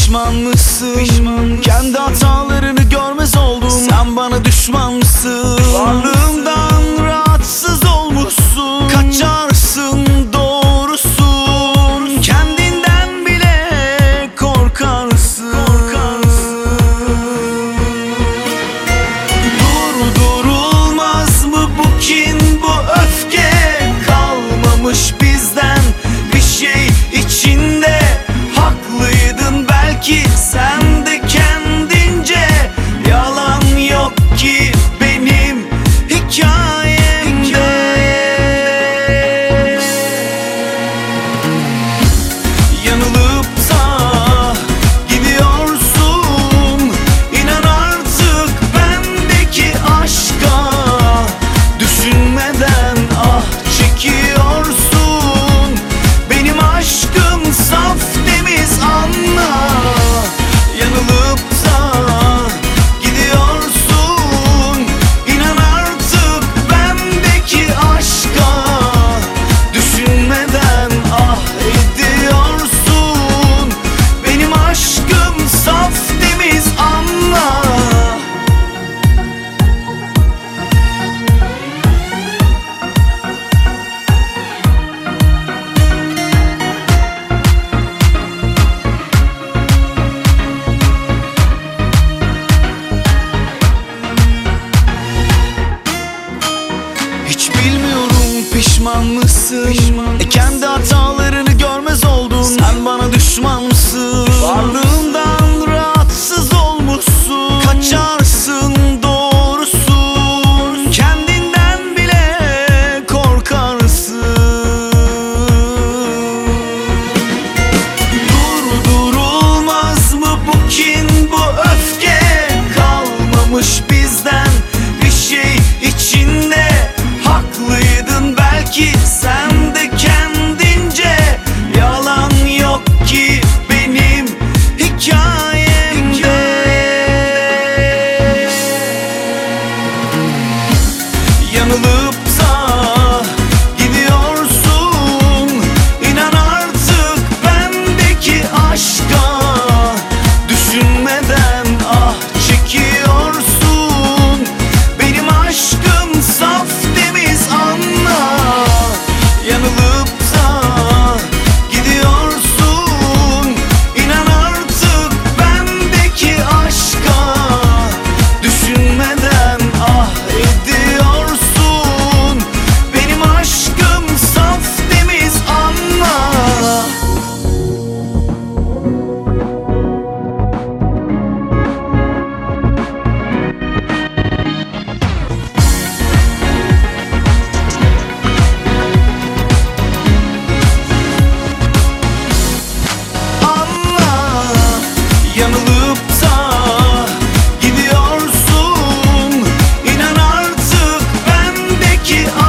Pişman mısın? Kendi hatalarını görmez oldun. Sen bana düşman mısın? Varlığımdan rahatsız olmuşsun. Kaçarsın, doğrusun. Kendinden bile korkarsın. Durdurulmaz mı bu kin, bu öfke? Kalmamış bizden bir şey içinde. Haklıydın belki sen de kendince. Yalan yok ki benim hikayemde. Yanılıp da gidiyorsun. İnan artık bendeki aşka. Düşünmeden ah çekiyorsun. Benim aşkım saf temiz, anla. Yanılıp da gidiyorsun. İnan artık bendeki aşka. Düşünmeden ah ediyorsun. Benim aşkım saf temiz, anla. Hiç bilmiyorum pişman mısın? Kendi hatalarını görmez oldun. Sen bana düşman mısın? Varlığımdan rahatsız olmuşsun. Kaçarsın, doğrusun. Kendinden bile korkarsın. Durdurulmaz mı bu kin, bu öfke? Kalmamış bizden bir şey içinde. Haklıydın belki sen de kendince. Yalan yok ki benim hikayemde. Yanılıp da gidiyorsun. İnan artık bendeki aşka. Düşünmeden ah çekiyorsun. Benim aşkım saf temiz, anla. Yanılıp da gidiyorsun. İnan artık bendeki aşka. Düşünmeden ah ediyorsun. Benim aşkım saf temiz, anla. Anla. Yanılıp da gidiyorsun. İnan artık bendeki